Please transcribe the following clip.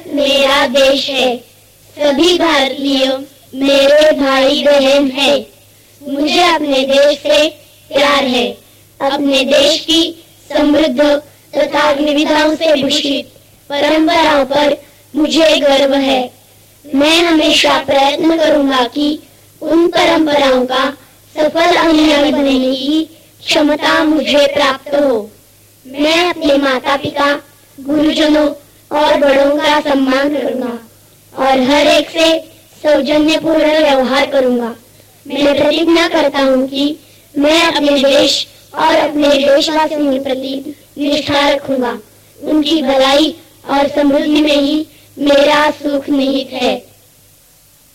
मेरा देश है, सभी भारतीय मेरे भाई बहन है। मुझे अपने देश से प्यार है। अपने देश की समृद्ध तथा विविधताओं से भूषित परंपराओं पर मुझे गर्व है। मैं हमेशा प्रयत्न करूंगा कि उन परंपराओं का सफल अनुयायी बनने की क्षमता मुझे प्राप्त हो। मैं अपने माता पिता, गुरुजनों और बड़ों का सम्मान करूंगा और हर एक से सौजन्यपूर्ण व्यवहार करूंगा। मैं प्रतिज्ञा करता हूँ कि मैं अपने देश और अपने देशवासियों के प्रति निष्ठा रखूंगा। उनकी भलाई और समृद्धि में ही मेरा सुख निहित है।